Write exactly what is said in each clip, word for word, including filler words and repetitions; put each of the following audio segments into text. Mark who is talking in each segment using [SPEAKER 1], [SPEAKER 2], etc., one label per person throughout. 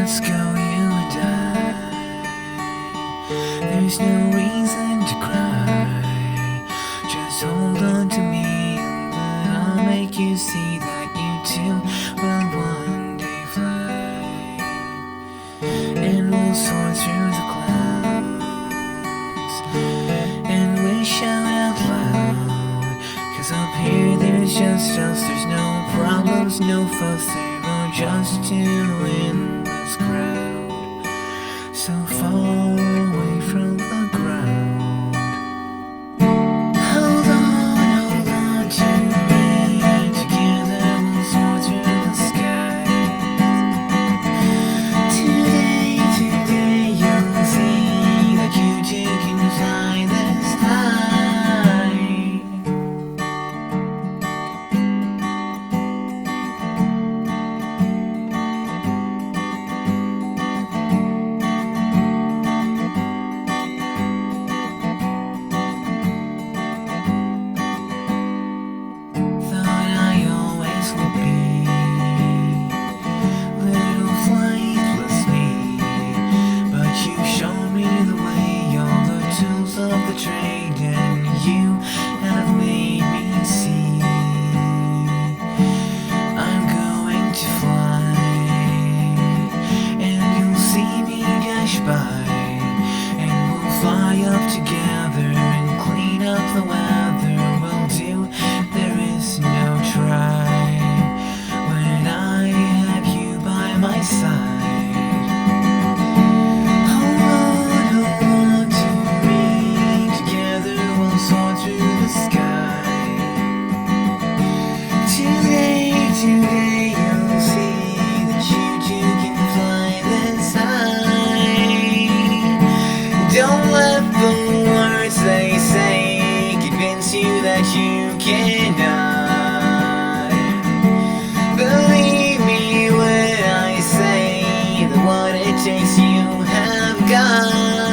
[SPEAKER 1] Let's go, you and I. There's no reason to cry. Just hold on to me, and I'll make you see that you too will one day fly. And we'll soar through the clouds and wish out out loud. 'Cause up here there's just us, there's no problems, no fuss. There are just two in this crowd, so far away from the ground. Hold on, hold on to me. Together we'll soar through the sky. Today, today you'll see that you too can fly this high. Of the trade, and you have made me see I'm going to fly, and you'll see me dash by, and we'll fly up together and clean up the weather. We'll do, there is no try when I have you by my side. Today you'll see that you too can fly this high. Don't let the words they say convince you that you cannot. Believe me when I say that what it takes you have got.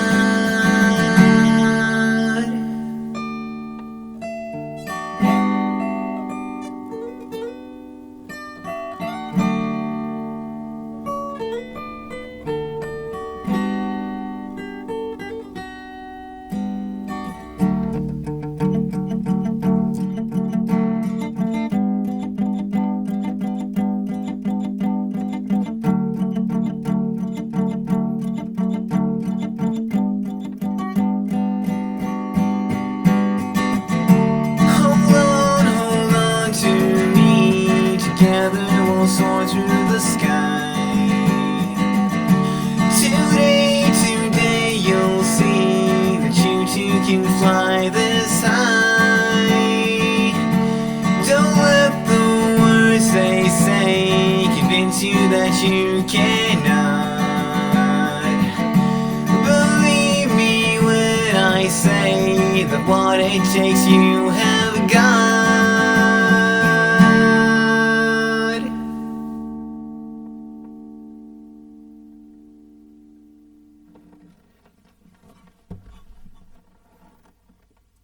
[SPEAKER 1] Together we'll soar through the sky. Today, today you'll see that you too can fly this high. Don't let the words they say convince you that you cannot. Believe me when I say that what it takes you